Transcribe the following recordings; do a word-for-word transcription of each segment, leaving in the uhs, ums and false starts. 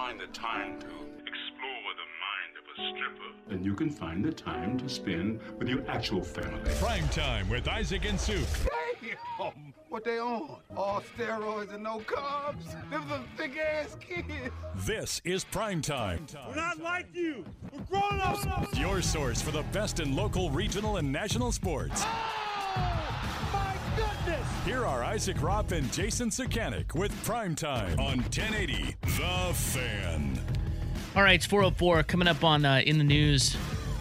find the time to explore the mind of a stripper, then you can find the time to spend with your actual family. Prime Time with Isaac and Suk. Damn! What they on? All steroids and no carbs? Them some thick-ass kids. This is Prime Time. We're not like you. We're grown-ups. Your source for the best in local, regional, and national sports. Oh, my goodness. Here are Isaac Ropp and Jason Sukanik with Prime Time on ten eighty The Fan. All right, it's four oh four coming up on uh, In the News.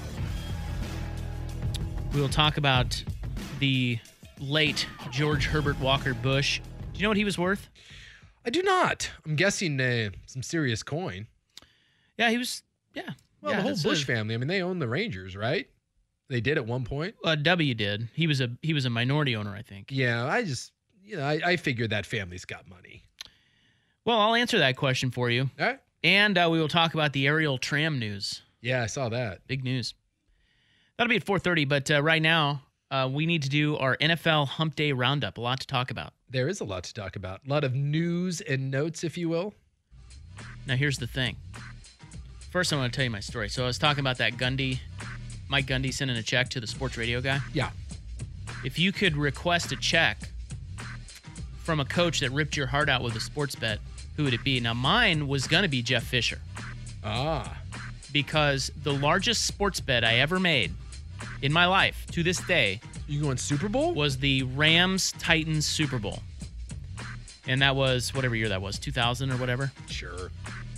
We will talk about the late George Herbert Walker Bush. Do you know what he was worth? I do not. I'm guessing uh, some serious coin. Yeah, he was, yeah. Well, yeah, the whole that's Bush a, family, I mean, they own the Rangers, right? They did at one point. Uh, W did. He was a he was a minority owner, I think. Yeah, I just, you know, I, I figured that family's got money. Well, I'll answer that question for you. All right. And uh, we will talk about the aerial tram news. Yeah, I saw that. Big news. That'll be at four thirty, but uh, right now, uh, we need to do our N F L Hump Day Roundup. A lot to talk about. There is a lot to talk about. A lot of news and notes, if you will. Now, here's the thing. First, I want to tell you my story. So I was talking about that Gundy, Mike Gundy sending a check to the sports radio guy. Yeah. If you could request a check from a coach that ripped your heart out with a sports bet, who would it be? Now, mine was going to be Jeff Fisher. Ah. Because the largest sports bet I ever made in my life to this day You going Super Bowl? was the Rams-Titans Super Bowl. And that was whatever year that was, two thousand or whatever. Sure.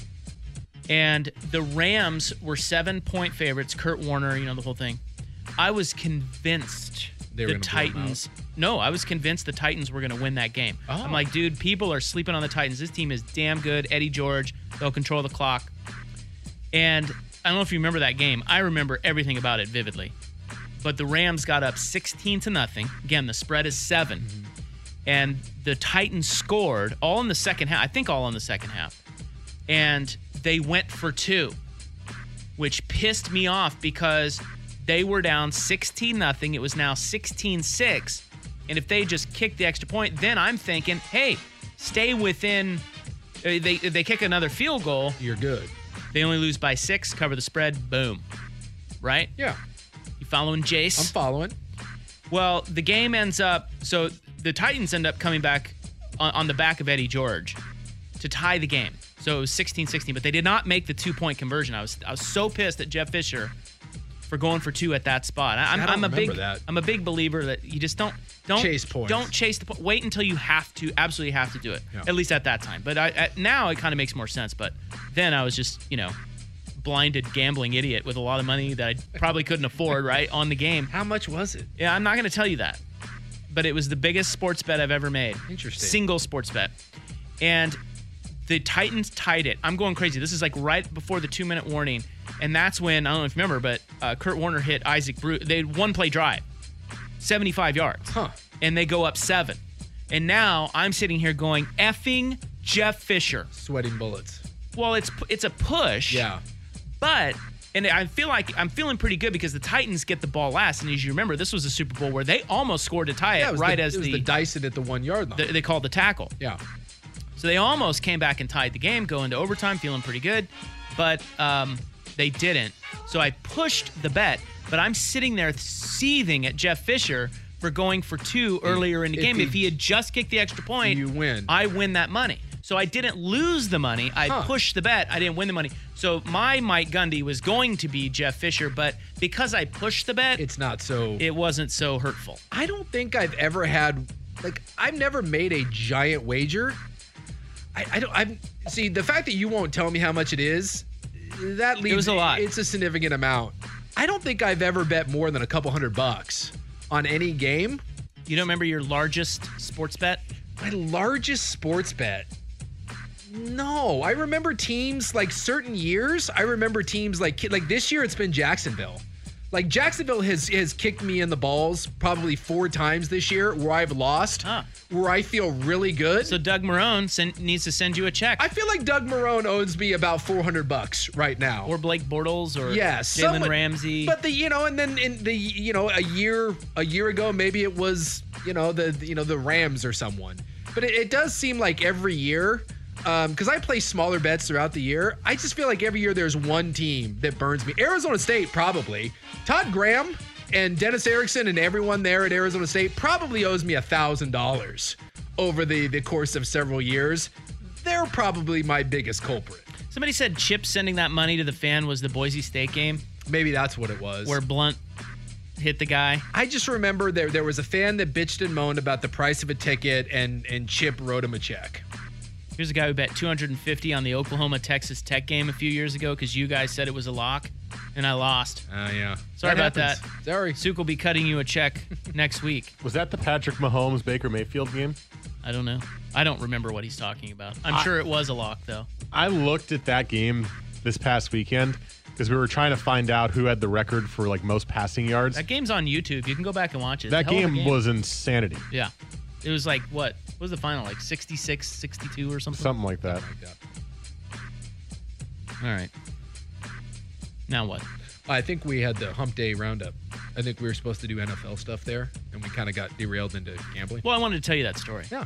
And the Rams were seven-point favorites. Kurt Warner, you know, the whole thing. I was convinced They were the gonna blow 'em Titans... No, I was convinced the Titans were going to win that game. Oh. I'm like, dude, people are sleeping on the Titans. This team is damn good. Eddie George, they'll control the clock. And I don't know if you remember that game. I remember everything about it vividly. But the Rams got up sixteen to nothing. Again, the spread is seven. Mm-hmm. And the Titans scored all in the second half. I think all in the second half. And they went for two, which pissed me off because they were down sixteen nothing. It was now sixteen six. And if they just kicked the extra point, then I'm thinking, hey, stay within. They they kick another field goal. You're good. They only lose by six, cover the spread, boom. Right? Yeah. You following Jace? I'm following. Well, the game ends up, so the Titans end up coming back on, on the back of Eddie George to tie the game. So it was sixteen sixteen, but they did not make the two-point conversion. I was I was so pissed at Jeff Fisher for going for two at that spot. I, I'm, I don't I'm a big remember that. I'm a big believer that you just don't don't Chase points. Don't chase the point. Wait until you have to absolutely have to do it. Yeah. At least at that time. But I, at, now it kind of makes more sense. But then I was just you know blinded gambling idiot with a lot of money that I probably couldn't afford. Right on the game. How much was it? Yeah, I'm not going to tell you that. But it was the biggest sports bet I've ever made. Interesting. Single sports bet. And the Titans tied it. I'm going crazy. This is like right before the two-minute warning. And that's when, I don't know if you remember, but uh, Kurt Warner hit Isaac Bruce. They had one-play drive, seventy-five yards. Huh. And they go up seven. And now I'm sitting here going, effing Jeff Fisher. Sweating bullets. Well, it's it's a push. Yeah. But, and I feel like I'm feeling pretty good because the Titans get the ball last. And as you remember, this was a Super Bowl where they almost scored to tie it, Yeah, it was right the, as it was the, the Dyson at the one-yard line. the they called the tackle. Yeah. So they almost came back and tied the game, going to overtime, feeling pretty good. But um, they didn't. So I pushed the bet, but I'm sitting there seething at Jeff Fisher for going for two earlier in the if game. he- If he had just kicked the extra point, You win. I win that money. So I didn't lose the money. I Huh. pushed the bet. I didn't win the money. So my Mike Gundy was going to be Jeff Fisher, but because I pushed the bet, It's not so... it wasn't so hurtful. I don't think I've ever had... Like, I've never made a giant wager. I, I don't... I've See, the fact that you won't tell me how much it is, that leaves... was a lot. It's a significant amount. I don't think I've ever bet more than a couple hundred bucks on any game. You don't remember your largest sports bet? My largest sports bet... No, I remember teams like certain years. I remember teams like like this year. It's been Jacksonville. Like Jacksonville has has kicked me in the balls probably four times this year, where I've lost, Huh. where I feel really good. So Doug Marrone send, needs to send you a check. I feel like Doug Marrone owes me about four hundred bucks right now. Or Blake Bortles or yeah, Jalen someone- Ramsey. But the you know, and then in the you know a year a year ago maybe it was you know the you know the Rams or someone. But it, it does seem like every year because um, I play smaller bets throughout the year. I just feel like every year there's one team that burns me. Arizona State, probably. Todd Graham and Dennis Erickson and everyone there at Arizona State probably owes me one thousand dollars over the, the course of several years. They're probably my biggest culprit. Somebody said Chip sending that money to the fan was the Boise State game. Maybe that's what it was. Where Blunt hit the guy. I just remember there there was a fan that bitched and moaned about the price of a ticket, and, and Chip wrote him a check. Here's a guy who bet two hundred fifty on the Oklahoma-Texas Tech game a few years ago because you guys said it was a lock, and I lost. Oh, uh, yeah. Sorry that about happens. that. Sorry. Suk will be cutting you a check next week. Was that the Patrick Mahomes Baker Mayfield game? I don't know. I don't remember what he's talking about. I'm I, sure it was a lock, though. I looked at that game this past weekend because we were trying to find out who had the record for like most passing yards. That game's on YouTube. You can go back and watch it. That game, game was insanity. Yeah. It was like, what? What was the final? Like sixty-six, sixty-two or something? Something like that. Something like that. All right. Now what? I think we had the hump day roundup. I think we were supposed to do N F L stuff there, and we kind of got derailed into gambling. Well, I wanted to tell you that story. Yeah.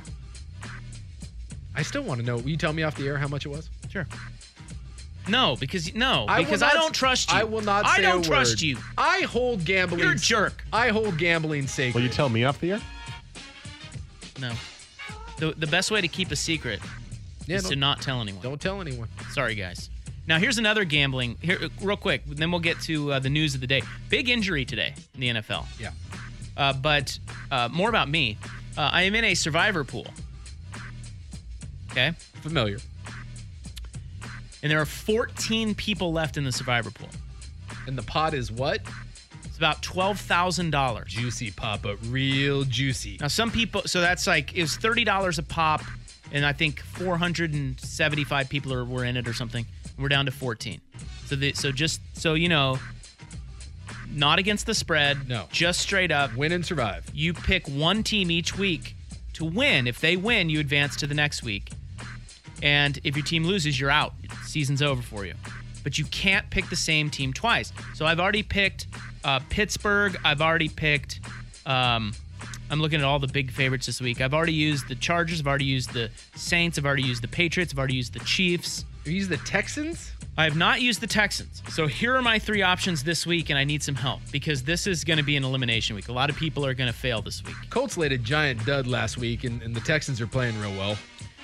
I still want to know. Will you tell me off the air how much it was? Sure. No, because no, I because not, I don't trust you. I will not I say don't a trust word. you. I hold gambling. You're a jerk. I hold gambling sacred. Will you tell me off the air? No. The the best way to keep a secret yeah, is to not tell anyone. Don't tell anyone. Sorry, guys. Now, here's another gambling. Here, real quick, then we'll get to uh, the news of the day. Big injury today in the N F L. Yeah. Uh, but uh, more about me. Uh, I am in a survivor pool. Okay? Familiar. And there are fourteen people left in the survivor pool. And the pot is what? It's about twelve thousand dollars. Juicy pop, but real juicy. Now, some people, so that's like, it was thirty dollars a pop, and I think four hundred seventy-five people are, were in it or something. We're down to fourteen. So, the, so just, so you know, not against the spread. No. Just straight up. Win and survive. You pick one team each week to win. If they win, you advance to the next week. And if your team loses, you're out. Season's over for you. But you can't pick the same team twice. So I've already picked uh, Pittsburgh. I've already picked, um, I'm looking at all the big favorites this week. I've already used the Chargers. I've already used the Saints. I've already used the Patriots. I've already used the Chiefs. You use the Texans? I have not used the Texans. So here are my three options this week, and I need some help because this is going to be an elimination week. A lot of people are going to fail this week. Colts laid a giant dud last week, and, and the Texans are playing real well.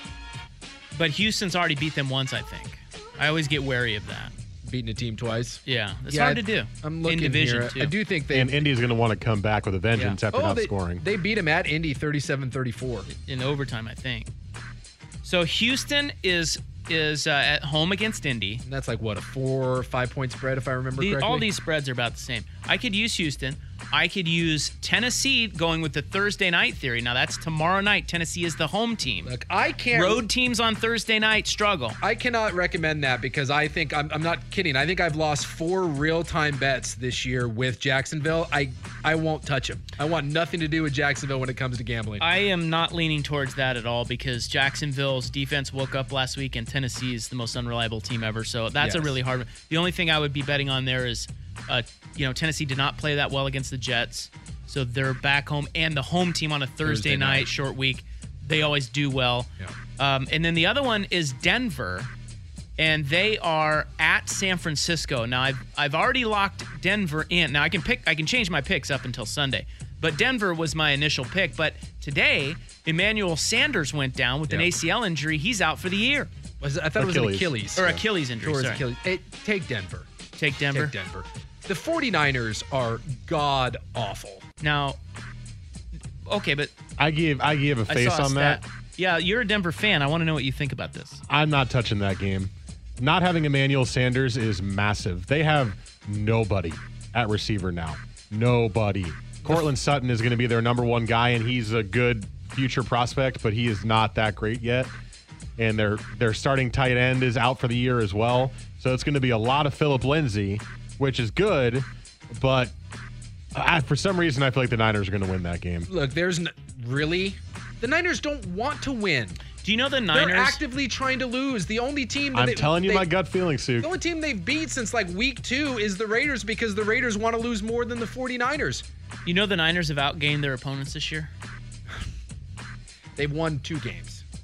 But Houston's already beat them once, I think. I always get wary of that. Beating a team twice. Yeah, it's yeah, hard to do. I'm looking in division here. too. I do think they And Indy's going to want to come back with a vengeance Yeah. after oh, not they, scoring. They beat him at Indy thirty-seven thirty-four. in overtime, I think. So Houston is is uh, at home against Indy. And that's like what, a four or five point spread if I remember The, correctly. all these spreads are about the same. I could use Houston. I could use Tennessee going with the Thursday night theory. Now that's tomorrow night. Tennessee is the home team. Look, I can't. Road teams on Thursday night struggle. I cannot recommend that because I think I'm, I'm not kidding. I think I've lost four real-time bets this year with Jacksonville. I I won't touch them. I want nothing to do with Jacksonville when it comes to gambling. I am not leaning towards that at all because Jacksonville's defense woke up last week and Tennessee is the most unreliable team ever. So that's Yes. a really hard one. The only thing I would be betting on there is, uh, you know, Tennessee did not play that well against the Jets. So they're back home and the home team on a Thursday, Thursday night, night. short week. They always do well. Yeah. Um, and then the other one is Denver, and they are at San Francisco. Now I've I've already locked Denver in. Now I can pick I can change my picks up until Sunday. But Denver was my initial pick. But today, Emmanuel Sanders went down with an Yeah. A C L injury. He's out for the year. Was it- I thought it was Achilles. an Achilles. Or Achilles injury, Or sorry. Achilles. Hey, take Denver. Take Denver. Take Denver. The 49ers are god awful. Now, okay, but I give I give a I face saw a on that. stat. Yeah, you're a Denver fan. I want to know what you think about this. I'm not touching that game. Not having Emmanuel Sanders is massive. They have nobody at receiver now. Nobody. Cortland Sutton is going to be their number one guy, and he's a good future prospect, but he is not that great yet. And their their starting tight end is out for the year as well. So it's going to be a lot of Phillip Lindsay, which is good, but I, for some reason I feel like the Niners are going to win that game. Look, there's n- really the Niners don't want to win. Do you know the Niners? They're actively trying to lose. The only team that I'm they, telling you they, my gut feeling, Sue. The only team they've beat since like week two is the Raiders because the Raiders want to lose more than the 49ers. You know the Niners have outgained their opponents this year? They've won two games.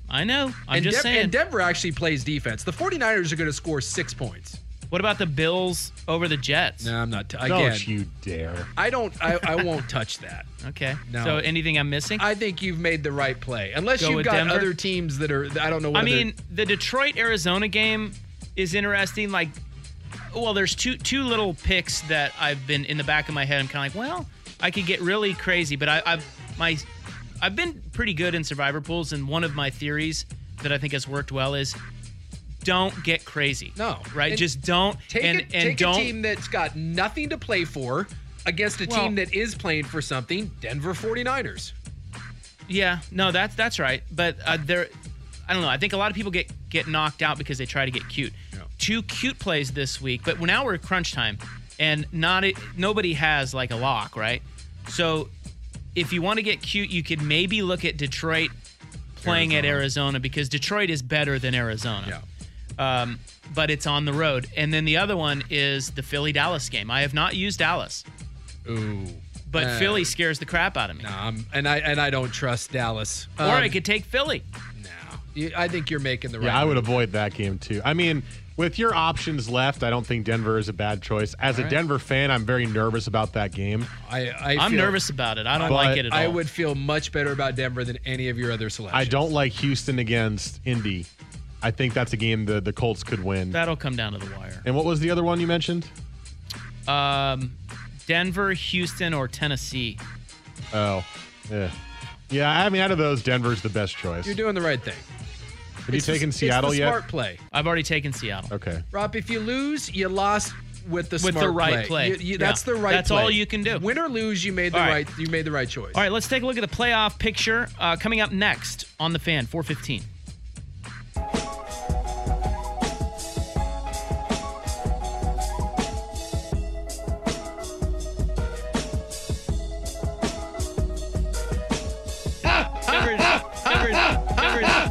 I know. I'm and just Dev- saying. And Denver actually plays defense. The 49ers are going to score six points. What about the Bills over the Jets? No, I'm not. T- again, Don't you dare. I don't. I, I won't touch that. Okay. No. So anything I'm missing? I think you've made the right play. Unless Go you've with got Denver? other teams that are. I don't know. What I other- mean, the Detroit-Arizona game is interesting. Like, well, there's two two little picks that I've been in the back of my head. I'm kind of like, well, I could get really crazy, but I, I've my I've been pretty good in survivor pools, and one of my theories that I think has worked well is don't get crazy. No. Right? And Just don't. take and, it, and take don't. a team that's got nothing to play for against a Well- team that is playing for something. Denver 49ers. Yeah, no, that's that's right. But uh, there, I don't know. I think a lot of people get get knocked out because they try to get cute. Yeah. Two cute plays this week, but now we're crunch time, and not it, nobody has like a lock, right? So if you want to get cute, you could maybe look at Detroit playing Arizona. at Arizona because Detroit is better than Arizona. Yeah. Um, but it's on the road, and then the other one is the Philly Dallas game. I have not used Dallas, Ooh. but Uh, Philly scares the crap out of me. Nah, I'm, and I and I don't trust Dallas. Or Um, I could take Philly. No. You- I think you're making the right. Yeah, I would move. avoid that game too. I mean, with your options left, I don't think Denver is a bad choice. As a right. Denver fan, I'm very nervous about that game. I, I I'm feel- nervous about it. I don't But like it at all. I would feel much better about Denver than any of your other selections. I don't like Houston against Indy. I think that's a game the, the Colts could win. That'll come down to the wire. And what was the other one you mentioned? Um, Denver, Houston, or Tennessee. Oh, yeah. Yeah, I mean, out of those, Denver's the best choice. You're doing the right thing. Have you It's the- taken it's Seattle the yet? Smart play, I've already taken Seattle. Okay. Rob. If you lose, you lost with the With smart the right play. You- you- Yeah. That's the right. That's play. all you can do. Win or lose, you made the All right. right. You made the right choice. All right, let's take a look at the playoff picture uh, coming up next on the Fan, four fifteen. Fingers, fingers, fingers.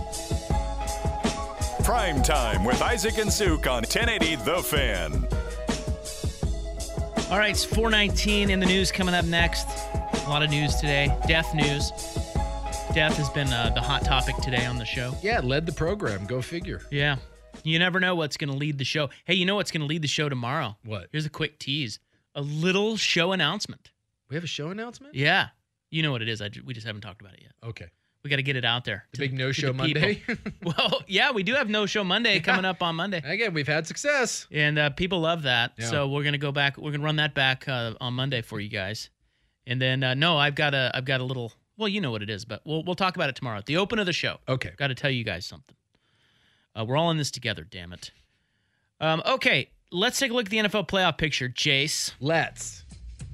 Prime Time with Isaac and Suk on ten eighty The Fan. All right, it's four nineteen in the news coming up next. A lot of news today. Death news. Death has been uh, the hot topic today on the show. Yeah, led the program. Go figure. Yeah. You never know what's going to lead the show. Hey, you know what's going to lead the show tomorrow? What? Here's a quick tease. A little show announcement. We have a show announcement. Yeah. You know what it is. I, ju- we just haven't talked about it yet. Okay. We got to get it out there. The to big to no-show the people. Monday. Well, yeah, we do have no show Monday coming up on Monday. Again, we've had success. And uh, people love that. Yeah. So we're going to go back. We're going to run that back uh, on Monday for you guys. And then, uh, no, I've got a, I've got a little, well, you know what it is, but we'll, we'll talk about it tomorrow. At the open of the show. Okay. Got to tell you guys something. Uh, we're all in this together, damn it. Um, okay, let's take a look at the N F L playoff picture. Jace, Let's.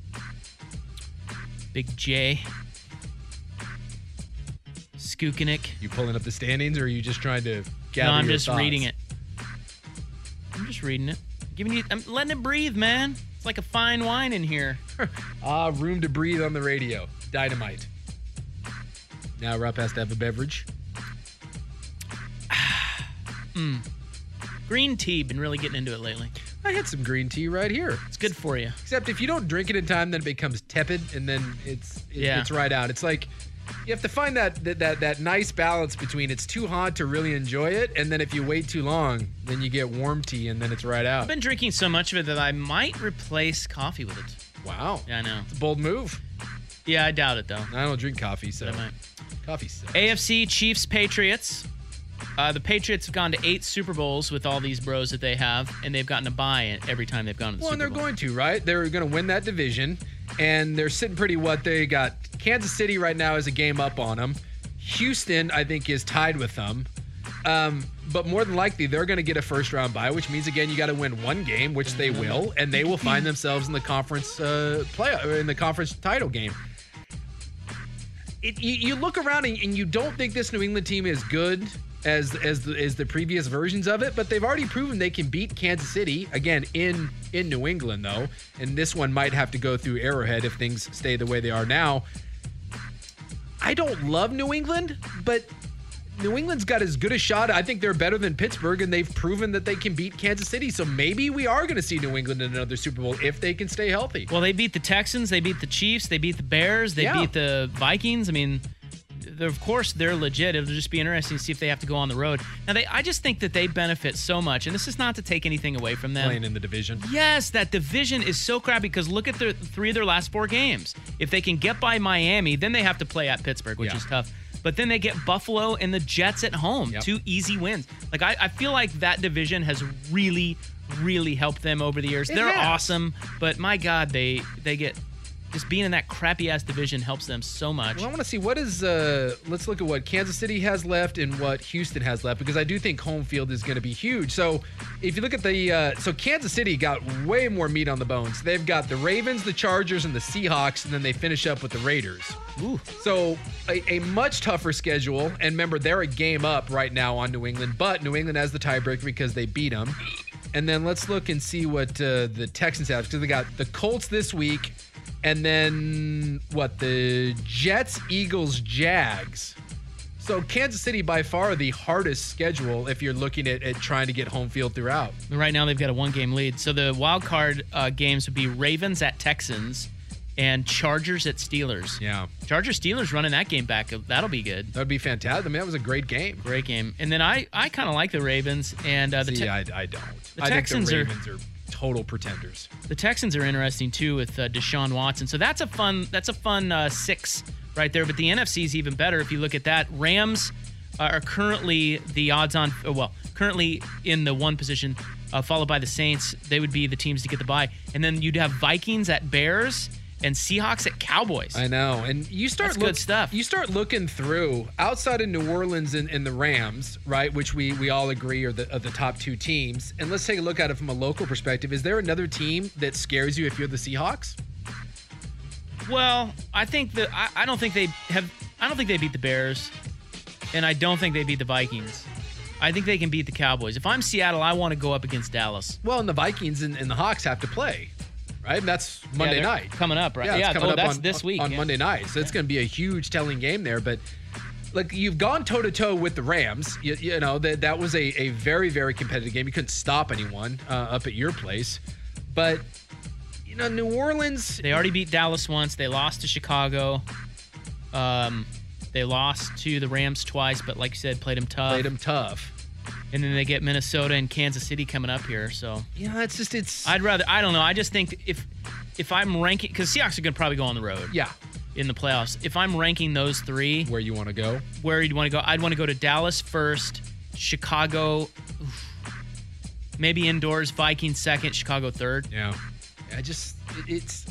Big J, Skookanik. You pulling up the standings, or are you just trying to gather No, I'm your just thoughts? reading it. I'm just reading it. Giving you, I'm letting it breathe, man. It's like a fine wine in here. Ah, room to breathe on the radio. Dynamite. Now Rob has to have a beverage. Green tea, been really getting into it lately. I had some green tea right here. It's good for you. Except if you don't drink it in time, then it becomes tepid, and then it's it, Yeah. it's right out. It's like you have to find that, that that that nice balance between it's too hot to really enjoy it, and then if you wait too long, then you get warm tea, and then it's right out. I've been drinking so much of it that I might replace coffee with it. Wow, Yeah, I know. it's a bold move. Yeah, I doubt it, though. I don't drink coffee, so But I might. coffee sucks. A F C Chiefs Patriots. Uh, the Patriots have gone to eight Super Bowls with all these bros that they have, and they've gotten a bye every time they've gone to the Well, and Super they're Bowl. going to, right? They're going to win that division, and they're sitting pretty what? They got Kansas City right now is a game up on them. Houston, I think, is tied with them. Um, but more than likely, they're going to get a first-round bye, which means, again, you got to win one game, which they will, and they will find themselves in the conference uh, play in the conference title game. It, you, you look around and, and you don't think this New England team is good as as the, as the previous versions of it, but they've already proven they can beat Kansas City again in in New England though, and this one might have to go through Arrowhead if things stay the way they are now. I don't love New England, but New England's got as good a shot. I think they're better than Pittsburgh, and they've proven that they can beat Kansas City. So maybe we are going to see New England in another Super Bowl if they can stay healthy. Well, they beat the Texans, they beat the Chiefs, they beat the Bears, they Yeah. beat the Vikings. I mean, they're, of course, they're legit. It'll just be interesting to see if they have to go on the road. Now, they, I just think that they benefit so much, and this is not to take anything away from them. Playing in the division. Yes, that division is so crappy because look at their three of their last four games. If they can get by Miami, then they have to play at Pittsburgh, which Yeah. is tough. But then they get Buffalo and the Jets at home. Yep. Two easy wins. Like, I, I feel like that division has really, really helped them over the years. It They're has. awesome, but my God, they they get... Just being in that crappy-ass division helps them so much. Well, I want to see what is, uh, let's look at what Kansas City has left and what Houston has left, because I do think home field is going to be huge. So if you look at the, uh, so Kansas City got way more meat on the bones. They've got the Ravens, the Chargers, and the Seahawks, and then they finish up with the Raiders. Ooh. So a, a much tougher schedule. And remember, they're a game up right now on New England, but New England has the tiebreaker because they beat them. And then let's look and see what uh, the Texans have, because they got the Colts this week. And then, what, the Jets, Eagles, Jags. So Kansas City, by far, the hardest schedule if you're looking at, at trying to get home field throughout. Right now, they've got a one-game lead. So the wild card uh, games would be Ravens at Texans and Chargers at Steelers. Yeah. Chargers, Steelers running that game back. That'll be good. That would be fantastic. I mean, that was a great game. Great game. And then I, I kind of like the Ravens. And uh, the, See, te- I, I don't. the I Texans think are- the Ravens are, total pretenders. the Texans are interesting, too, with uh, Deshaun Watson. So that's a fun that's a fun uh, six right there. But the N F C is even better if you look at that. Rams uh, are currently the odds-on, uh, well, currently in the one position, uh, followed by the Saints. They would be the teams to get the bye. And then you'd have Vikings at Bears and Seahawks at Cowboys. I know. And you start That's good stuff. You start looking through outside of New Orleans and, and the Rams, right, which we we all agree are the, are the top two teams. And let's take a look at it from a local perspective. Is there another team that scares you if you're the Seahawks? Well, I think that I, I don't think they have. I don't think they beat the Bears, and I don't think they beat the Vikings. I think they can beat the Cowboys. If I'm Seattle, I want to go up against Dallas. Well, and the Vikings and, and the Hawks have to play, right? And that's Monday Yeah, they're night. coming up, right? Yeah, it's Yeah, coming oh, up that's on, this week, on yeah. Monday night. So it's going to be a huge telling game there. But like you've gone toe to toe with the Rams. You, you know that that was a, a very very competitive game. You couldn't stop anyone uh, up at your place, but you know New Orleans. They already beat Dallas once. They lost to Chicago. Um, they lost to the Rams twice, but like you said, played them tough. Played them tough. And then they get Minnesota and Kansas City coming up here. So Yeah, it's just it's. I'd rather. I don't know. I just think if if I'm ranking, because Seahawks are going to probably go on the road. yeah, In the playoffs, if I'm ranking those three, where you want to go? where you'd want to go, I'd want to go to Dallas first, Chicago, oof, maybe indoors, Vikings second, Chicago third. Yeah, I just it, it's.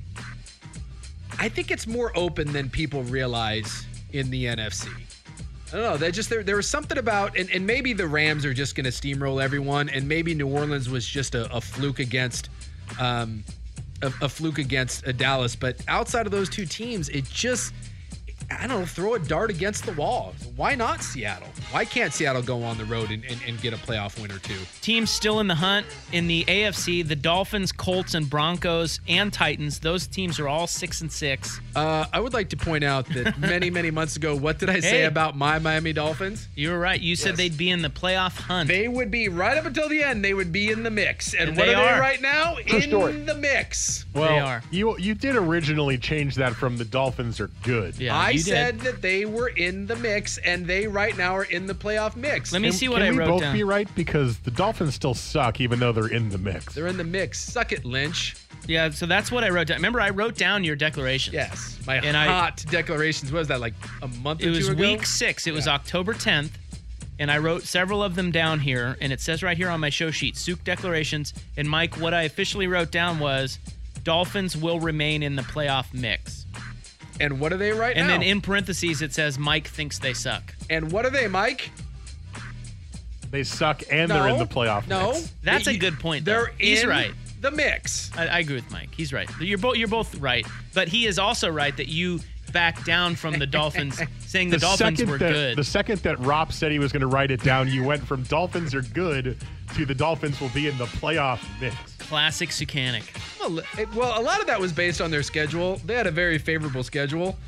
I think it's more open than people realize in the N F C. I don't know. They just there there was something about, and, and maybe the Rams are just going to steamroll everyone, and maybe New Orleans was just a, a fluke against, um, a, a fluke against uh, Dallas. But outside of those two teams, it just, I don't know, throw a dart against the wall. Why not Seattle? Why can't Seattle go on the road and, and, and get a playoff win or two? Teams still in the hunt in the A F C: the Dolphins, Colts, and Broncos, and Titans. Those teams are all six and six. Uh, I would like to point out that many, many months ago, what did I say Hey. about my Miami Dolphins? You were right. You said Yes. they'd be in the playoff hunt. They would be right up until the end. They would be in the mix, and, And what they are they are. right now? In the mix. Well, They are. you you did originally change that from the Dolphins are good. yeah, I you said did. that they were in the mix, and they right now are in the playoff mix. Let me Can- see what can I we wrote both down. be right? Because the Dolphins still suck, even though they're in the mix. They're in the mix. Suck it, Lynch. Yeah, so that's what I wrote down. Remember, I wrote down your declarations. Yes. My And I- hot declarations. What was that, like a month or It was two ago? week six. It was Yeah. October tenth. And I wrote several of them down here. And it says right here on my show sheet, Souk declarations. And Mike, what I officially wrote down was Dolphins will remain in the playoff mix. And what are they right And now? then in parentheses, it says Mike thinks they suck. and what are they, Mike? They suck and No. they're in the playoff No. mix. That's They- a good point, though. They're He's in right. the mix. I, I agree with Mike. He's right. You're both you're both right. But he is also right that you backed down from the Dolphins, saying the, Dolphins second were that, good. The second that Rob said he was going to write it down, you went from Dolphins are good to the Dolphins will be in the playoff mix. Classic Sucanic. Well, it- well, a lot of that was based on their schedule. They had a very favorable schedule.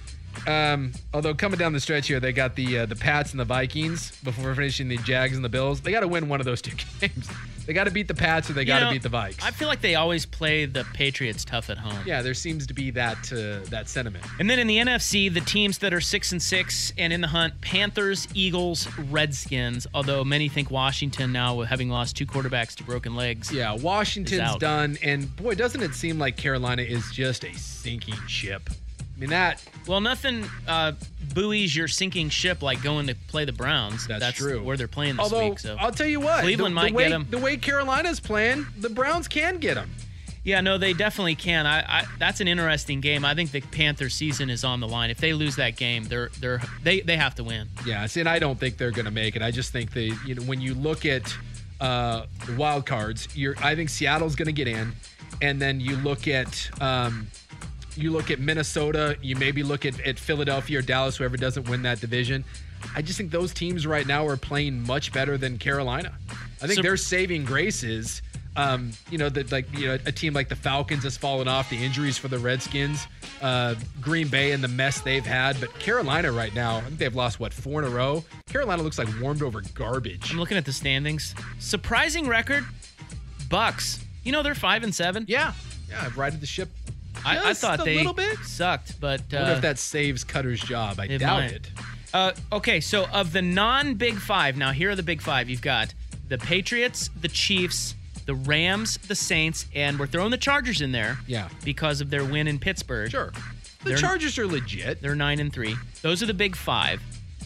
Um, although coming down the stretch here, they got the uh, the Pats and the Vikings before finishing the Jags and the Bills. They got to win one of those two games. They got to beat the Pats or they got to beat the Vikes. I feel like they always play the Patriots tough at home. Yeah, there seems to be that uh, that sentiment. And then in the N F C, the teams that are six and six and in the hunt: Panthers, Eagles, Redskins. Although many think Washington now, having lost two quarterbacks to broken legs. Yeah, Washington's done, and boy, doesn't it seem like Carolina is just a sinking ship. I mean that. Well, nothing uh, buoys your sinking ship like going to play the Browns. That's, That's true. where they're playing this Although, week. So I'll tell you what, Cleveland the, the might way, get them. The way Carolina's playing, the Browns can get them. Yeah, no, they definitely can. I, I that's an interesting game. I think the Panthers' season is on the line. If they lose that game, they're they're they they have to win. Yeah, see, and I don't think they're going to make it. I just think they, you know, when you look at uh, the wild cards, you're I think Seattle's going to get in, and then you look at. Um, You look at Minnesota, you maybe look at, at Philadelphia or Dallas, whoever doesn't win that division. I just think those teams right now are playing much better than Carolina. I think So- their saving grace is, um, you know, that like you know a team like the Falcons has fallen off, the injuries for the Redskins, uh, Green Bay and the mess they've had. But Carolina right now, I think they've lost, what, four in a row? Carolina looks like warmed over garbage. I'm looking at the standings. Surprising record, Bucks. You know they're five and seven. Yeah, yeah, I've righted the ship. I, I just thought a they little bit. sucked, but uh, I wonder if that saves Cutter's job. I it doubt might. it. Uh, okay, so of the non-Big Five, now here are the Big Five. You've got the Patriots, the Chiefs, the Rams, the Saints, and we're throwing the Chargers in there. Yeah. Because of their win in Pittsburgh. Sure. The They're- Chargers are legit. They're nine and three. Those are the Big Five.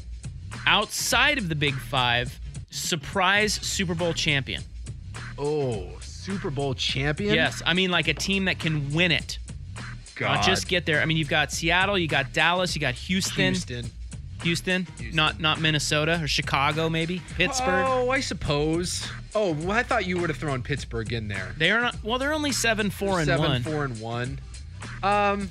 Outside of the Big Five, surprise Super Bowl champion. Oh, Super Bowl champion? Yes, I mean like a team that can win it. God. Not just get there. I mean, you've got Seattle, you got Dallas, you got Houston. Houston. Houston, Houston. not not Minnesota or Chicago, maybe Pittsburgh. Oh, I suppose. Oh, well, I thought you would have thrown Pittsburgh in there. They are not. Well, they're only seven four and Seven, one. four, and one. Um,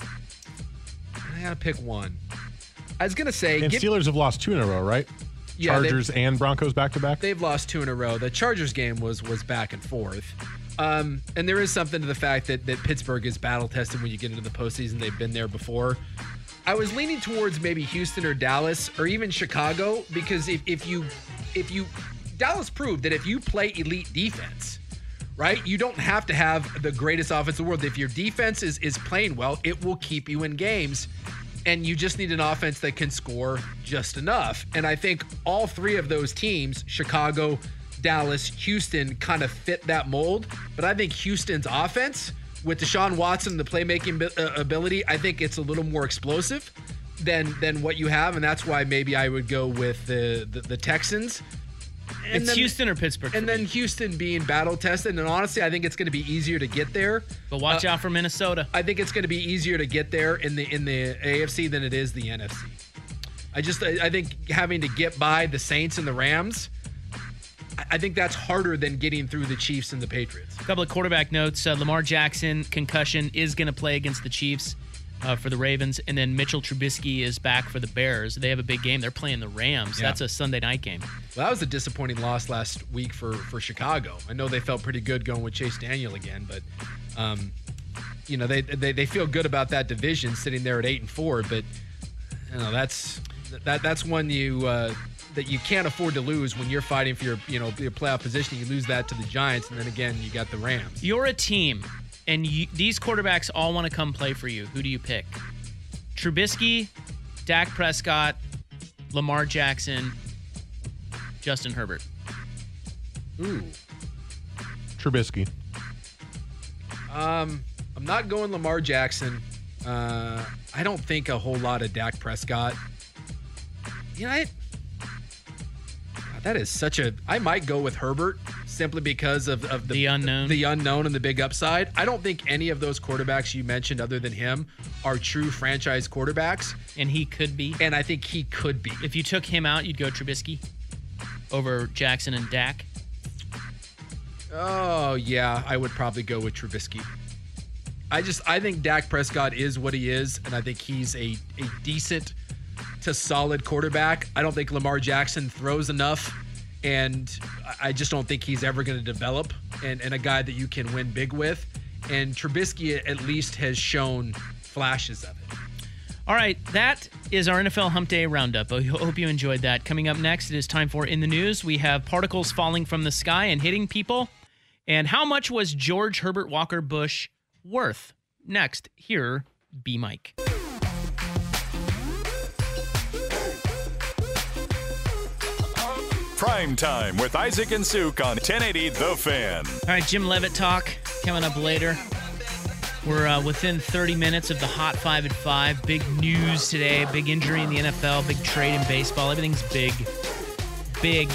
I gotta pick one. I was gonna say, And give- Steelers have lost two in a row, right? Yeah, they- Chargers and Broncos back to back. they've lost two in a row. The Chargers game was was back and forth. Um, and there is something to the fact that, that Pittsburgh is battle tested when you get into the postseason. They've been there before. I was leaning towards maybe Houston or Dallas or even Chicago because if, if you if you Dallas proved that if you play elite defense, right, you don't have to have the greatest offense in the world. If your defense is is playing well, it will keep you in games. And you just need an offense that can score just enough. And I think all three of those teams, Chicago, Dallas, Houston, kind of fit that mold. But I think Houston's offense, with Deshaun Watson, the playmaking bi- uh, ability, I think it's a little more explosive than than what you have. And that's why maybe I would go with the, the, the Texans. And It's then- Houston or Pittsburgh. And for then me. Houston being battle tested. And honestly, I think it's going to be easier to get there. But watch uh, out for Minnesota. I think it's going to be easier to get there in the in the A F C than it is the N F C. I just I, I think having to get by the Saints and the Rams, I, I think that's harder than getting through the Chiefs and the Patriots. A couple of quarterback notes. Uh, Lamar Jackson, concussion, is going to play against the Chiefs uh, for the Ravens. And then Mitchell Trubisky is back for the Bears. They have a big game. They're playing the Rams. Yeah. That's a Sunday night game. Well, that was a disappointing loss last week for for Chicago. I know they felt pretty good going with Chase Daniel again, but um, you know they, they they feel good about that division sitting there at eight and four. But you know that's that that's one you uh, that you can't afford to lose when you're fighting for your you know your playoff position. You lose that to the Giants, and then again you got the Rams. You're a team, and you, these quarterbacks all want to come play for you. Who do you pick? Trubisky, Dak Prescott, Lamar Jackson, Justin Herbert. Ooh. Trubisky. Um, I'm not going Lamar Jackson. Uh, I don't think a whole lot of Dak Prescott. You know, I, God, that is such a. I might go with Herbert simply because of, of the, The unknown. the unknown and the big upside. I don't think any of those quarterbacks you mentioned, other than him, are true franchise quarterbacks, And he could be. and I think he could be. If you took him out, you'd go Trubisky over Jackson and Dak. Oh, yeah, I would probably go with Trubisky. I just, I think Dak Prescott is what he is, and I think he's a, a decent to solid quarterback. I don't think Lamar Jackson throws enough, and I just don't think he's ever going to develop and, and a guy that you can win big with. And Trubisky at least has shown flashes of it. All right, that is our N F L Hump Day Roundup. I hope you enjoyed that. Coming up next, it is time for In the News. We have particles falling from the sky and hitting people. And how much was George Herbert Walker Bush worth? Next, here, B. Mike. Prime Time with Isaac and Suk on ten eighty The Fan. All right, Jim Levitt talk coming up later. We're uh, within thirty minutes of the Hot Five at Five. Big news today. Big injury in the N F L. Big trade in baseball. Everything's big. Big.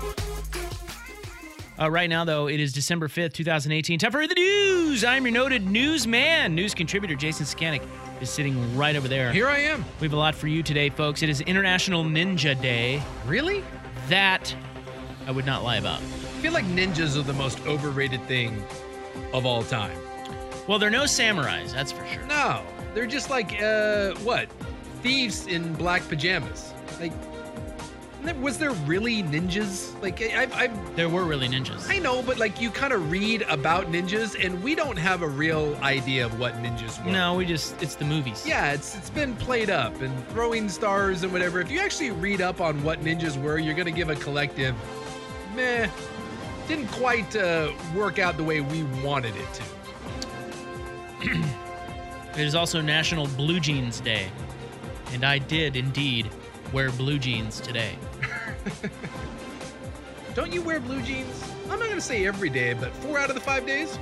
Uh, right now, though, it is December fifth, twenty eighteen. Time for the news. I'm your noted newsman. News contributor Jason Skanik is sitting right over there. Here I am. We have a lot for you today, folks. It is International Ninja Day. Really? That I would not lie about. I feel like ninjas are the most overrated thing of all time. Well, they're no samurais, that's for sure. No, they're just like, uh, what? Thieves in black pajamas. Like, was there really ninjas? Like, I, I, I There were really ninjas. I know, but like, you kind of read about ninjas, and we don't have a real idea of what ninjas were. No, we just, it's the movies. Yeah, it's it's been played up and throwing stars and whatever. If you actually read up on what ninjas were, you're gonna give a collective, meh, didn't quite uh, work out the way we wanted it to. It is also National Blue Jeans Day. And I did indeed wear blue jeans today. Don't you wear blue jeans? I'm not going to say every day, but four out of the five days?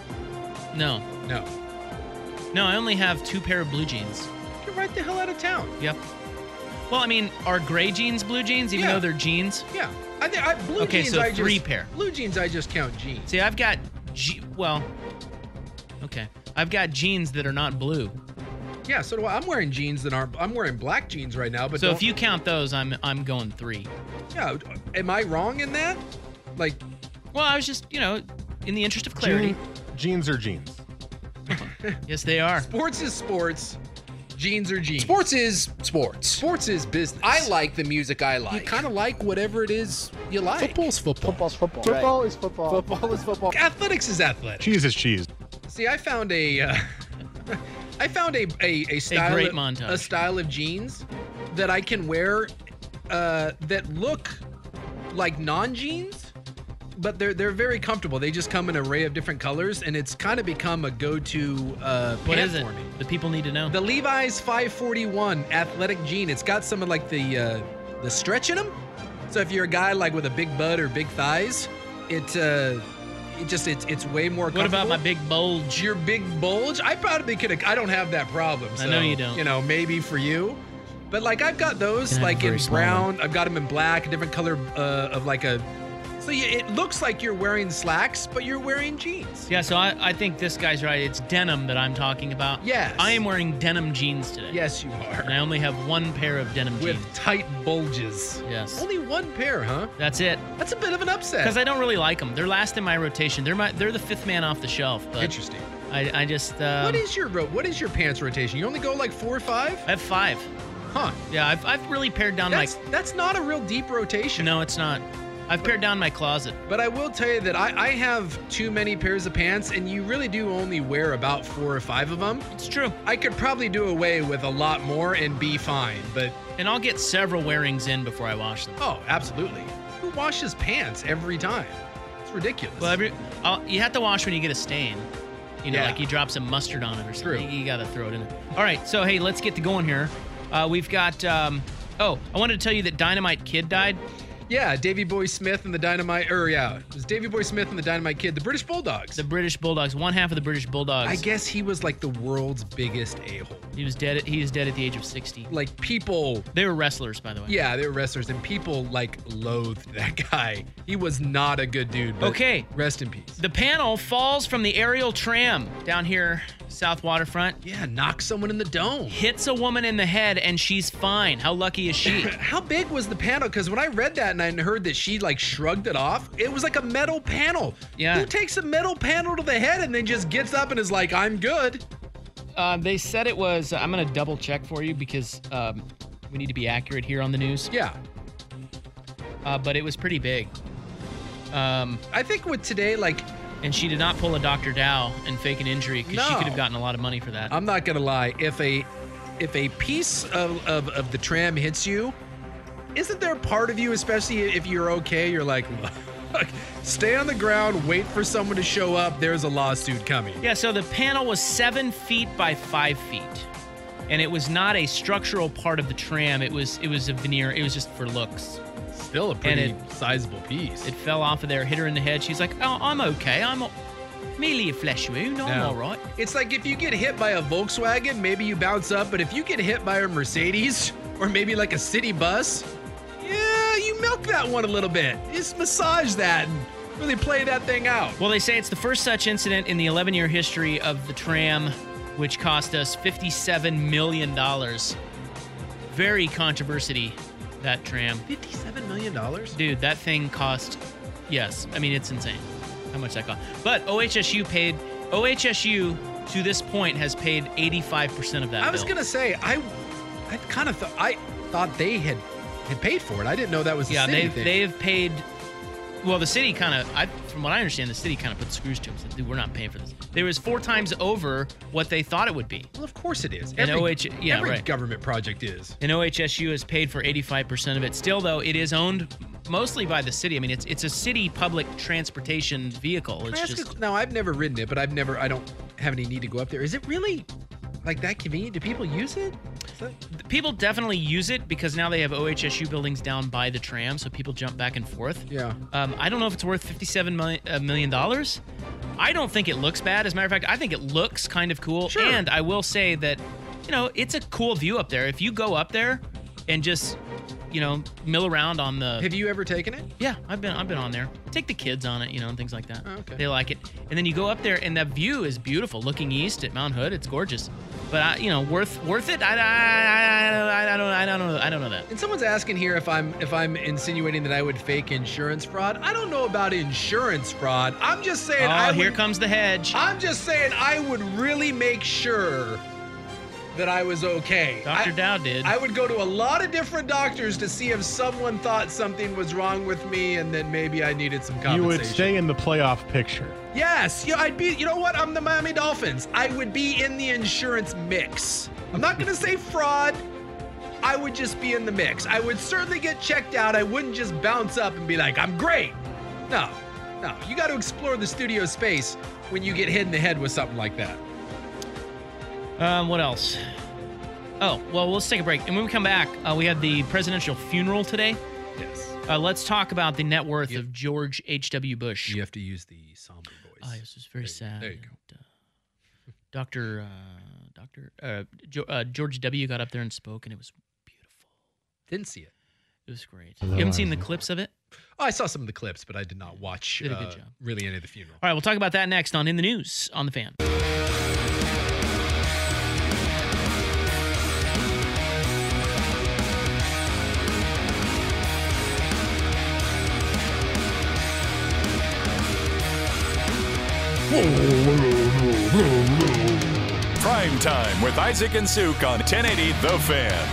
No. No. No, I only have two pair of blue jeans. Get right the hell out of town. Yep. Well, I mean, are gray jeans blue jeans, even Yeah. though they're jeans? Yeah. I think I, blue Okay, jeans, so I three just, pair. Blue jeans, I just count jeans. See, I've got, je- well, okay. I've got jeans that are not blue. Yeah, so do I. I'm wearing jeans that aren't, I'm wearing black jeans right now, but So don't- if you count those, I'm I'm going three. Yeah, am I wrong in that? Like, Well, I was just, you know, in the interest of clarity. Jean, jeans are jeans. Yes, they are. sports is sports, jeans are jeans. Sports is sports. Sports is business. I like the music I You like. kind of like whatever it is you like. Football's football. Football's football. Football is football. Football is football. Athletics is athletics. Cheese is cheese. See, I found a, uh, I found a a, a style great of, montage. a style of jeans that I can wear, uh, that look like non-jeans, but they're they're very comfortable. They just come in an array of different colors, and it's kind of become a go-to uh, What pant is it? for me. The people need to know. The Levi's five forty-one athletic jean. It's got some of like the uh, the stretch in them. So if you're a guy like with a big butt or big thighs, it uh, it just it's it's way more What about comfortable. my big bulge? Your big bulge? I probably could have. I don't have that problem. I So, know you don't. You know, maybe for you. But like I've got those Can I have like a very in small brown. I've got them in black, a different color uh, of like a. So you, it looks like you're wearing slacks, but you're wearing jeans. Yeah, so I, I think this guy's right. It's denim that I'm talking about. Yes. I am wearing denim jeans today. Yes, you And are. I only have one pair of denim With jeans. tight bulges. Yes. Only one pair, huh? That's it. That's a bit of an upset. Because I don't really like them. They're last in my rotation. They're my they're the fifth man off the shelf. But Interesting. I, I just um, what is your ro- what is your pants rotation? You only go like four or five? I have five. Huh. Yeah, I've I've really pared down That's my. that's not a real deep rotation. No, it's not. I've pared down my closet. But I will tell you that I, I have too many pairs of pants, and you really do only wear about four or five of them. It's true. I could probably do away with a lot more and be fine, but And I'll get several wearings in before I wash them. oh, absolutely. Who washes pants every time? It's ridiculous. Well, every I'll, you have to wash when you get a stain. You know, Yeah. like you drop some mustard on it or something. True. You, you got to throw it in there. All right, so hey, let's get to going here. Uh, we've got. Um, oh, I wanted to tell you that Dynamite Kid died. yeah, Davy Boy Smith and the Dynamite, or yeah, it was Davy Boy Smith and the Dynamite Kid, the British Bulldogs. The British Bulldogs, one half of the British Bulldogs. I guess he was like the world's biggest a-hole. he was dead. At, he was dead at the age of sixty. Like people, They were wrestlers, by the way. yeah, they were wrestlers, and people like loathed that guy. He was not a good dude. But Okay. rest in peace. The panel falls from the aerial tram down here, South Waterfront. Yeah, knock someone in the dome. Hits a woman in the head, and she's fine. How lucky is she? How big was the panel? Because when I read that and I heard that she like shrugged it off, it was like a metal panel. Yeah. Who takes a metal panel to the head and then just gets up and is like, I'm good? Uh, they said it was. I'm gonna double check for you because um, we need to be accurate here on the news. Yeah. Uh, but it was pretty big. Um, I think with today, like, and she did not pull a Doctor Dow and fake an injury because she No. could have gotten a lot of money for that. I'm not gonna lie, if a if a piece of, of, of the tram hits you, isn't there a part of you, especially if you're okay, you're like, look, stay on the ground, wait for someone to show up, there's a lawsuit coming. Yeah, so the panel was seven feet by five feet. And it was not a structural part of the tram. It was it was a veneer. It was just for looks. Still a pretty it, sizable piece. It fell off of there, hit her in the head. She's like, oh, I'm okay. I'm a, merely a flesh wound. I'm No. all right. It's like if you get hit by a Volkswagen, maybe you bounce up. But if you get hit by a Mercedes or maybe like a city bus, yeah, you milk that one a little bit. Just massage that and really play that thing out. Well, they say it's the first such incident in the eleven-year history of the tram, which cost us fifty-seven million dollars. Very controversy, that tram. fifty-seven million dollars? Dude, that thing cost, yes. I mean, it's insane how much that cost. But O H S U paid, O H S U to this point has paid eighty-five percent of that I was bill. going to say, I I kind of thought, I thought they had, had paid for it. I didn't know that was the Yeah, city they've, thing. they've paid, well, the city kind of, I, from what I understand, the city kind of put screws to them. Said, dude, we're not paying for this. There was four times over what they thought it would be. Well, of course it is. And Every, O H yeah, every right. government project is. And O H S U has paid for eighty-five percent of it. Still, though, it is owned mostly by the city. I mean, it's it's a city public transportation vehicle. Can It's I ask just a- now, I've never ridden it, but I've never, I don't have any need to go up there. Is it really like that convenient? Do people use it? Is that- people definitely use it because now they have O H S U buildings down by the tram, so people jump back and forth. Yeah. Um, I don't know if it's worth fifty-seven million, uh, million dollars. I don't think it looks bad. As a matter of fact, I think it looks kind of cool. Sure. And I will say that, you know, it's a cool view up there. If you go up there and just, you know, mill around on the. Have you ever taken it? Yeah, I've been I've been on there. Take the kids on it, you know, and things like that. Oh, okay. They like it. And then you go up there, and that view is beautiful. Looking east at Mount Hood, it's gorgeous. But I, you know, worth worth it? I, I, I, I don't I don't know I don't know that. And someone's asking here if I'm if I'm insinuating that I would fake insurance fraud. I don't know about insurance fraud. I'm just saying. Oh, I here would, comes the hedge. I'm just saying I would really make sure that I was okay. Doctor I, Dow did. I would go to a lot of different doctors to see if someone thought something was wrong with me and then maybe I needed some compensation. You would stay in the playoff picture. Yes, yeah, I'd be. You know what? I'm the Miami Dolphins. I would be in the insurance mix. I'm not gonna say fraud. I would just be in the mix. I would certainly get checked out. I wouldn't just bounce up and be like, "I'm great." No, no. You got to explore the studio space when you get hit in the head with something like that. Um, what else? Oh, well, let's take a break. And when we come back, uh, we had the presidential funeral today. Yes. Uh, let's talk about the net worth Yep. of George H W. Bush. You have to use the somber voice. Oh, this was very There you- sad. there you go. And, uh, Doctor Uh, Doctor Uh, jo- uh, George W. got up there and spoke, and it was beautiful. Didn't see it. It was great. You haven't seen the clips of it? Oh, I saw some of the clips, but I did not watch Did a good uh, job. really any of the funeral. All right, we'll talk about that next on In the News on The Fan. Prime Time with Isaac and Suk on ten eighty The Fan.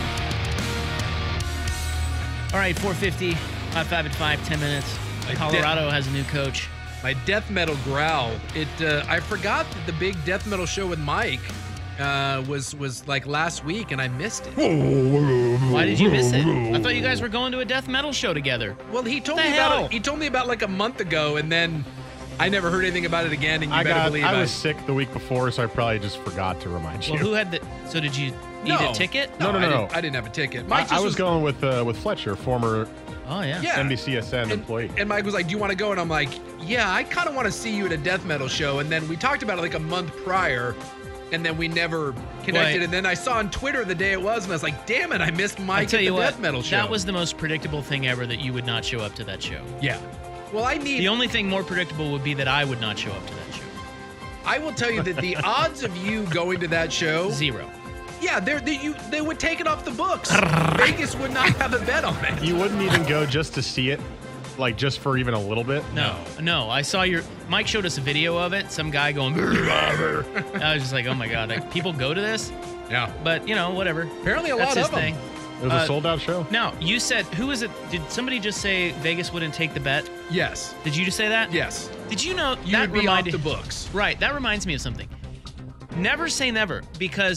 All right, four fifty, high five at five, ten minutes. I Colorado has a new coach. My death metal growl. It. Uh, I forgot that the big death metal show with Mike uh, was was like last week, and I missed it. Why did you miss it? I thought you guys were going to a death metal show together. Well, he told The me hell? about it. He told me about like a month ago, and then I never heard anything about it again. And you I better got. believe I was sick the week before, so I probably just forgot to remind Well, you. who had the? So did you need No. a ticket? No, no, I no, didn't, no. I didn't have a ticket. I, Mike just I was going with uh, with Fletcher, former Oh yeah. Yeah. N B C S N And, employee. and Mike was like, "Do you want to go?" And I'm like, "Yeah, I kind of want to see you at a death metal show." And then we talked about it like a month prior, and then we never connected. Boy. And then I saw on Twitter the day it was, and I was like, "Damn it, I missed I Mike tell at the you what, death metal show." that was the most predictable thing ever that you would not show up to that show. yeah. Well, I need. The only thing more predictable would be that I would not show up to that show. I will tell you that the odds of you going to that show, Zero. yeah, they're, they you they would take it off the books. Vegas would not have a bet on it. You wouldn't even go just to see it, like just for even a little bit. No, no. I saw your. Mike showed us a video of it. Some guy going. I was just like, oh my god, like, people go to this. Yeah. But you know, whatever. Apparently, a That's lot his of them. thing. It was Uh, a sold out show. Now, you said, who is it? Did somebody just say Vegas wouldn't take the bet? Yes. Did you just say that? Yes. Did you know You that would be reminded off the books. Right. That reminds me of something. Never say never, because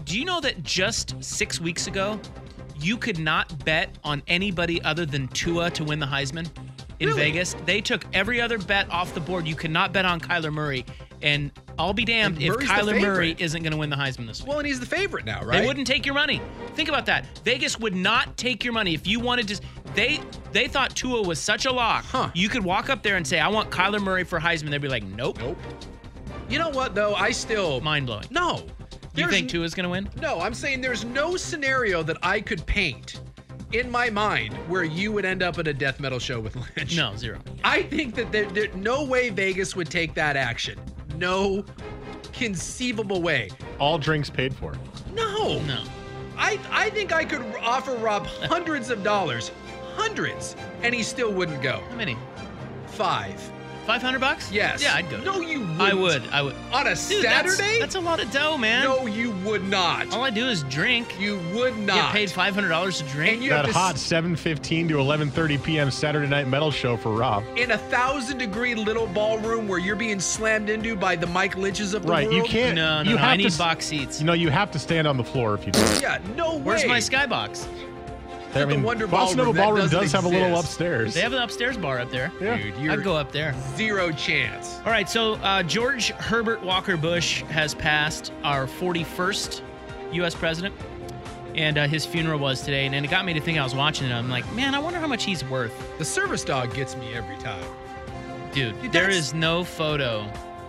Do you know that just six weeks ago, you could not bet on anybody other than Tua to win the Heisman in Really? Vegas? They took every other bet off the board. You could not bet on Kyler Murray. And I'll be damned And if Murray's the Kyler Murray favorite. isn't going to win the Heisman this week. Well, and he's the favorite now, right? They wouldn't take your money. Think about that. Vegas would not take your money if you wanted to. They they thought Tua was such a lock. Huh. You could walk up there and say, I want Kyler Murray for Heisman. They'd be like, nope. Nope. You know what, though? I still... Mind-blowing. No. You There's think n- Tua's going to win? No, I'm saying there's no scenario that I could paint in my mind where you would end up at a death metal show with Lynch. No, zero. I think that there, there no way Vegas would take that action. No conceivable way. All drinks paid for. No. No. I I think I could offer Rob hundreds of dollars, hundreds, and he still wouldn't go. How many? Five. five hundred bucks? Yes. Yeah, I'd go. No, you wouldn't. I would. I would. On a Dude, Saturday? That's, that's a lot of dough, man. No, you would not. All I do is drink. You would not. Get paid five hundred dollars to drink. And you That have to hot s- seven fifteen to eleven thirty p.m. Saturday night metal show for Rob. in a thousand degree little ballroom where you're being slammed into by the Mike Lynches of the Right, world. you can't. no, no, you no. have I need to, s- box seats. You know, you have to stand on the floor if you do. Yeah, no way. Where's my skybox? I the mean, Wonder Boston Nova Ballroom, that Ballroom doesn't does have a little exist. upstairs. They have an upstairs bar up there. Yeah. Dude, you're I'd go up there. zero chance. All right, so uh, George Herbert Walker Bush has passed, our forty-first U S president, and uh, his funeral was today, and, and it got me to think. I was watching it, I'm like, man, I wonder how much he's worth. The service dog gets me every time. Dude, Dude, there that's- is no photo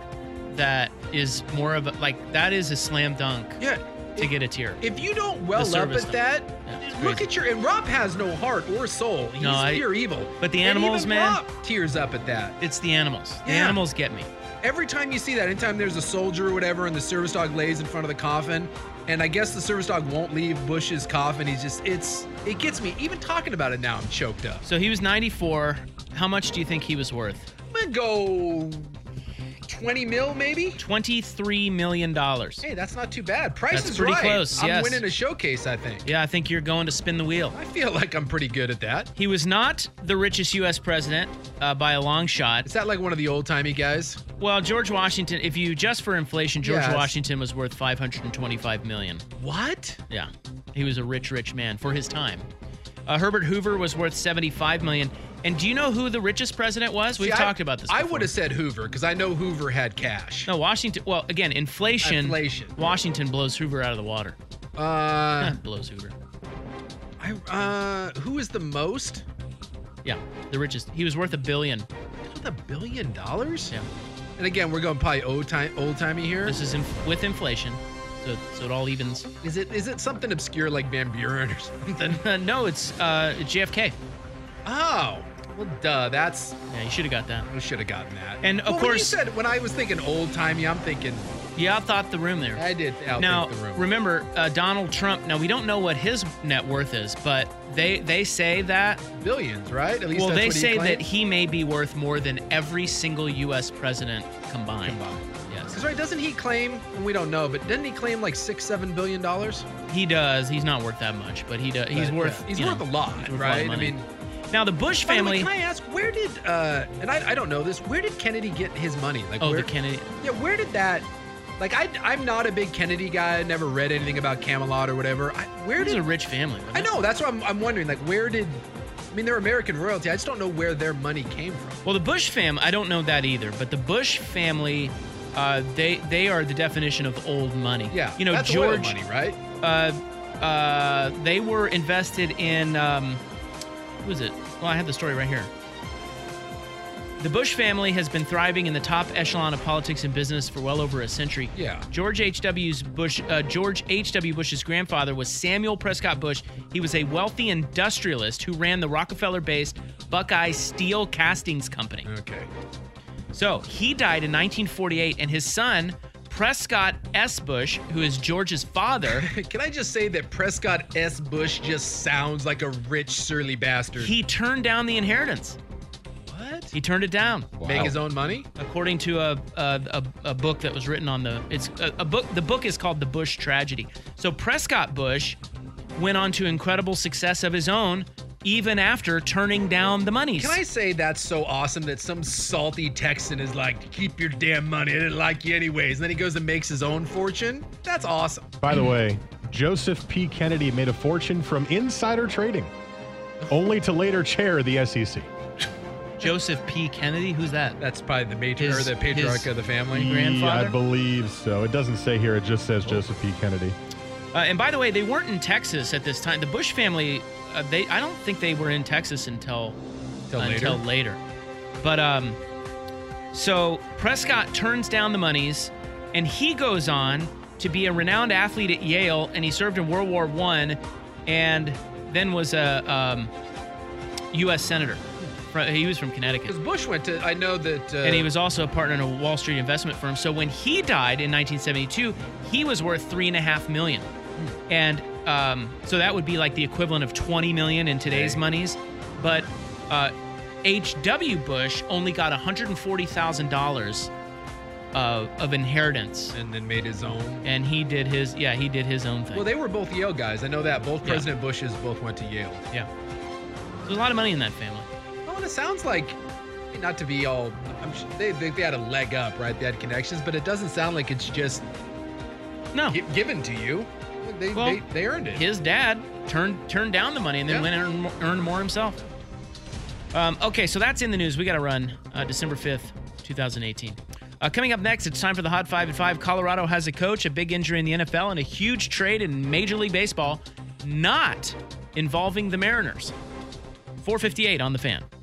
that is more of a, like, that is a slam dunk Yeah. to get a tear. If you don't well up service at dog. that, Yeah, it's look crazy. at your. And Rob has no heart or soul. He's No, I- pure evil. but the And animals, even man- Rob tears up at that. It's the animals. The Yeah. animals get me. Every time you see that, anytime there's a soldier or whatever, and the service dog lays in front of the coffin, and I guess the service dog won't leave Bush's coffin. He's just, it's, it gets me. Even talking about it now, I'm choked up. So he was ninety-four. How much do you think he was worth? I'm gonna go twenty mil, maybe. twenty-three million dollars. Hey, that's not too bad. Price That's is pretty right. close, I'm yes. winning a showcase, I think. Yeah, I think you're going to spin the wheel. I feel like I'm pretty good at that. He was not the richest U S president uh, by a long shot. Is that like one of the old timey guys? Well, George Washington, if you adjust for inflation, George Yes. Washington was worth five hundred twenty-five million dollars. What? Yeah, he was a rich, rich man for his time. Uh, Herbert Hoover was worth seventy-five million dollars. And do you know who the richest president was? We've See, I- talked about this I before. would have said Hoover because I know Hoover had cash. No, Washington. Well, again, inflation. Inflation. Washington blows Hoover out of the water. Uh, blows Hoover. I, uh, who is the most? Yeah, the richest. He was worth a billion. With a billion dollars? Yeah. And again, we're going probably old time, old timey here. This is inf- with inflation, so so it all evens. Is it is it something obscure like Van Buren or something? no, it's uh, J F K. Oh, well, duh. That's Yeah, you should have got that. I should have gotten that. And, of Well, when you course- said when I was thinking old timey, I'm thinking You outthought the room there. I did outthink Now, the room. remember, uh, Donald Trump. Now we don't know what his net worth is, but they they say that. Billions, right? At least Well, that's they what he say that claimed. he may be worth more than every single U S president combined. Combined. Yes, Because right, doesn't he claim? And we don't know, but didn't he claim like six, seven billion dollars? he does. He's not worth that much, but he does. He's But, worth. yeah, he's you worth know, a lot, he's worth a lot of right? I money. mean, now the Bush by the way, family. can I ask where did? uh And I, I don't know this. Where did Kennedy get his money? Like, oh, where, the Kennedy. Yeah, where did that? Like, I, I'm not a big Kennedy guy. I never read anything about Camelot or whatever. I, where It was did? a rich family. wasn't I it? know. That's what I'm, I'm wondering. Like, where did? I mean, they're American royalty. I just don't know where their money came from. Well, the Bush family, I don't know that either, but the Bush family, uh, they they are the definition of old money. Yeah, you know, that's oil George. money, right? Uh, uh, they were invested in. Um, who is it? Well, I have the story right here. The Bush family has been thriving in the top echelon of politics and business for well over a century. Yeah. George H W. Bush, uh, George H W. Bush's grandfather was Samuel Prescott Bush. He was a wealthy industrialist who ran the Rockefeller-based Buckeye Steel Castings Company. Okay. So he died in nineteen forty-eight, and his son, Prescott S. Bush, who is George's father, Can I just say that Prescott S. Bush just sounds like a rich, surly bastard? he turned down the inheritance. what? He turned it down, Make his own money? according to a a, a, a book that was written on the. It's a, a book. The book is called The Bush Tragedy. So Prescott Bush went on to incredible success of his own, even after turning down the monies. Can I say that's so awesome that some salty Texan is like, keep your damn money. I didn't like you anyways. And then he goes and makes his own fortune. That's awesome. By the way, Joseph P. Kennedy made a fortune from insider trading, only to later chair the S E C. Joseph P. Kennedy? Who's that? That's probably the matri- His- or the patriarch his of the family. Yeah, grandfather? I believe so. It doesn't say here. It just says Joseph P. Kennedy. Uh, and by the way, they weren't in Texas at this time. The Bush family, uh, they I don't think they were in Texas until Till later? until later. But um, so Prescott turns down the monies, and he goes on to be a renowned athlete at Yale, and he served in World War One, and then was a um, U S senator. Fr- He was from Connecticut. Because Bush went to, I know that. Uh, And he was also a partner in a Wall Street investment firm. So when he died in nineteen seventy-two, he was worth three and a half million. And um, so that would be like the equivalent of twenty million in today's Okay. monies. But uh, H W. Bush only got one hundred forty thousand dollars uh, of inheritance. And then made his own. And he did his, yeah, he did his own thing. Well, they were both Yale guys. I know that. Both Yeah. President Bushes both went to Yale. yeah. There's a lot of money in that family. Well, and it sounds like, not to be all, I'm sure they, they, they had a leg up, right? They had connections, but it doesn't sound like it's just No. gi- given to you. They, Well, they, they earned it. His dad turned turned down the money and then Yeah. went and earned, mo- earned more himself. Um, okay, so that's in the news. We got to run uh, December fifth, twenty eighteen. Uh, coming up next, it's time for the Hot Five at Five. Colorado has a coach, a big injury in the N F L, and a huge trade in Major League Baseball, not involving the Mariners. four fifty-eight on the Fan.